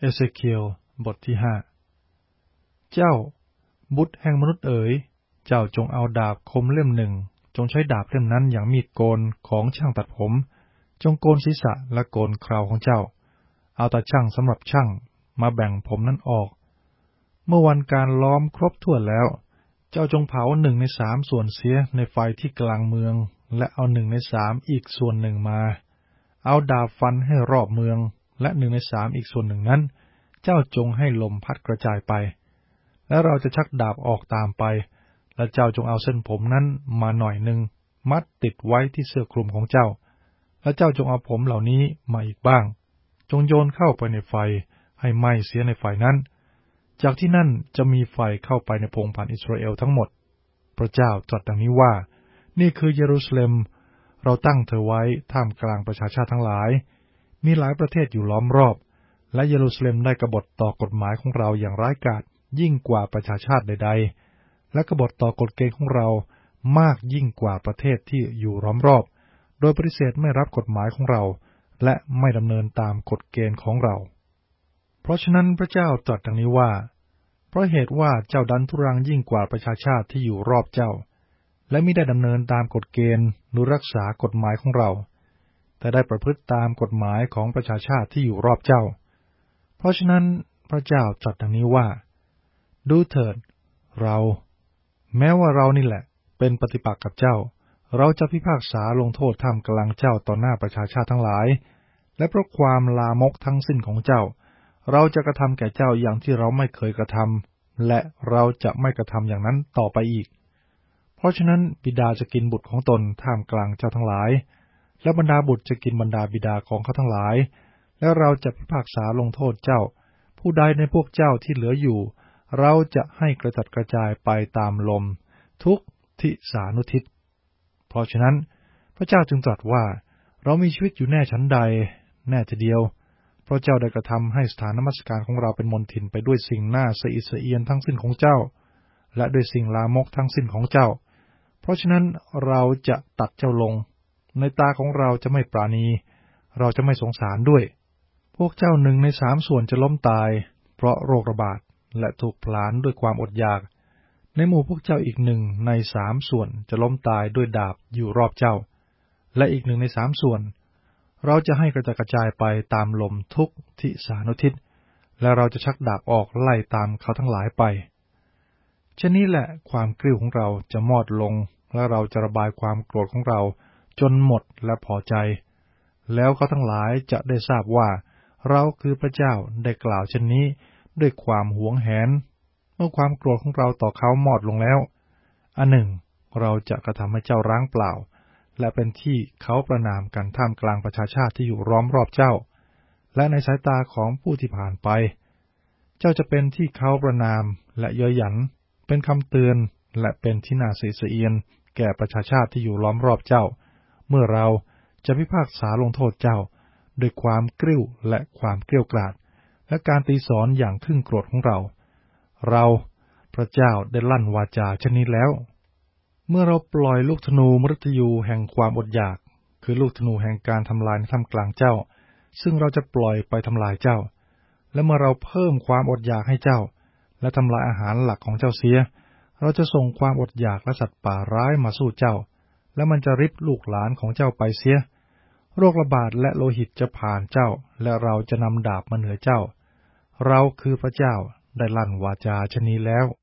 เอเซเคียลบทที่5เจ้าบุตรแห่งมนุษย์เอ๋ยเจ้าจงเอาดาบคมเล่มหนึ่งจงใช้ดาบเล่มนั้นอย่างมีดโกนของช่างตัดผมจงโกนศีรษะและโกนเคราของเจ้าเอาตาช่างสำหรับช่างมาแบ่งผมนั้นออกเมื่อวันการล้อมครบถ้วนแล้วเจ้าจงเผา1/3ส่วนเสียในไฟที่กลางเมืองและเอา1/3อีกส่วนหนึ่งมาเอาดาบฟันให้รอบเมืองและ1/3อีกส่วนหนึ่งนั้นเจ้าจงให้ลมพัดกระจายไปและเราจะชักดาบออกตามไปและเจ้าจงเอาเส้นผมนั้นมาหน่อยหนึ่งมัดติดไว้ที่เสื้อคลุมของเจ้าและเจ้าจงเอาผมเหล่านี้มาอีกบ้างจงโยนเข้าไปในไฟให้ไหม้เสียในไฟนั้นจากที่นั่นจะมีไฟเข้าไปในพงศ์พันธุ์อิสราเอลทั้งหมดพระเจ้าตรัสดังนี้ว่านี่คือเยรูซาเล็มเราตั้งเธอไว้ท่ามกลางประชาชาติทั้งหลายมีหลายประเทศอยู่ล้อมรอบและเยรูซาเล็มได้กบฏต่อกฎหมายของเราอย่างร้ายกาจยิ่งกว่าประชาชาติใดๆและกบฏต่อกฎเกณฑ์ของเรามากยิ่งกว่าประเทศที่อยู่ล้อมรอบโดยปฏิเสธไม่รับกฎหมายของเราและไม่ดำเนินตามกฎเกณฑ์ของเราเพราะฉะนั้นพระเจ้าตรัสดังนี้ว่าเพราะเหตุว่าเจ้าดันทุรังยิ่งกว่าประชาชาติที่อยู่รอบเจ้าและมิได้ดำเนินตามกฎเกณฑ์หรือรักษากฎหมายของเราแต่ได้ประพฤติตามกฎหมายของประชาชาติที่อยู่รอบเจ้าเพราะฉะนั้นพระเจ้าตรัสดังนี้ว่าดูเถิดเราแม้ว่าเรานี่แหละเป็นปฏิปักษ์กับเจ้าเราจะพิพากษาลงโทษท่ามกลางเจ้าต่อหน้าประชาชาติทั้งหลายและเพราะความลามกทั้งสิ้นของเจ้าเราจะกระทำแก่เจ้าอย่างที่เราไม่เคยกระทำและเราจะไม่กระทำอย่างนั้นต่อไปอีกเพราะฉะนั้นบิดาจะกินบุตรของตนท่ามกลางเจ้าทั้งหลายและบรรดาบุตรจะกินบรรดาบิดาของเขาทั้งหลายและเราจะพิพากษาลงโทษเจ้าผู้ใดในพวกเจ้าที่เหลืออยู่เราจะให้กระจัดกระจายไปตามลมทุกทิศานุทิศเพราะฉะนั้นพระเจ้าจึงตรัสว่าเรามีชีวิตอยู่แน่ชั้นใดแน่ทีเดียวเพราะเจ้าได้กระทำให้สถานนมัสการของเราเป็นมลทินไปด้วยสิ่งน่าสะอิดสะเอียนทั้งสิ้นของเจ้าและด้วยสิ่งลามกทั้งสิ้นของเจ้าเพราะฉะนั้นเราจะตัดเจ้าลงในตาของเราจะไม่ปราณีเราจะไม่สงสารด้วยพวกเจ้า1/3ส่วนจะล้มตายเพราะโรคระบาดและถูกผลาญด้วยความอดอยากในหมู่พวกเจ้าอีก1/3ส่วนจะล้มตายด้วยดาบอยู่รอบเจ้าและอีก1/3ส่วนเราจะให้กระจัดกระจายไปตามลมทุกทิศานุทิศและเราจะชักดาบออกไล่ตามเขาทั้งหลายไปเช่นนี้แหละความกริ้วของเราจะมอดลงและเราจะระบายความโกรธของเราจนหมดและพอใจแล้วเขาทั้งหลายจะได้ทราบว่าเราคือพระเจ้าได้กล่าวเช่นนี้ด้วยความหวงแหนเมื่อความโกรธของเราต่อเขามอดลงแล้วอันหนึ่งเราจะกระทำให้เจ้าร้างเปล่าและเป็นที่เขาประณามกันท่ามกลางประชาชาติที่อยู่ล้อมรอบเจ้าและในสายตาของผู้ที่ผ่านไปเจ้าจะเป็นที่เขาประณามและเย้ยหยันเป็นคำเตือนและเป็นที่น่าสะอิดสะเอียนแก่ประชาชาติที่อยู่ล้อมรอบเจ้าเมื่อเราจะพิพากษาลงโทษเจ้าด้วยความกริ้วและความเกรี้ยวกราดและการตีสอนอย่างขึ้นโกรธของเราพระเจ้าได้ลั่นวาจาเช่นนี้แล้วเมื่อเราปล่อยลูกธนูมฤตยูแห่งความอดอยากคือลูกธนูแห่งการทำลายในท่ามกลางเจ้าซึ่งเราจะปล่อยไปทำลายเจ้าและเมื่อเราเพิ่มความอดอยากให้เจ้าและทำลายอาหารหลักของเจ้าเสียเราจะส่งความอดอยากและสัตว์ป่าร้ายมาสู้เจ้าและมันจะริบลูกหลานของเจ้าไปเสียโรคระบาดและโลหิตจะผ่านเจ้าและเราจะนำดาบมาเหนือเจ้าเราคือพระเจ้าได้ลั่นวาจาเช่นนี้แล้ว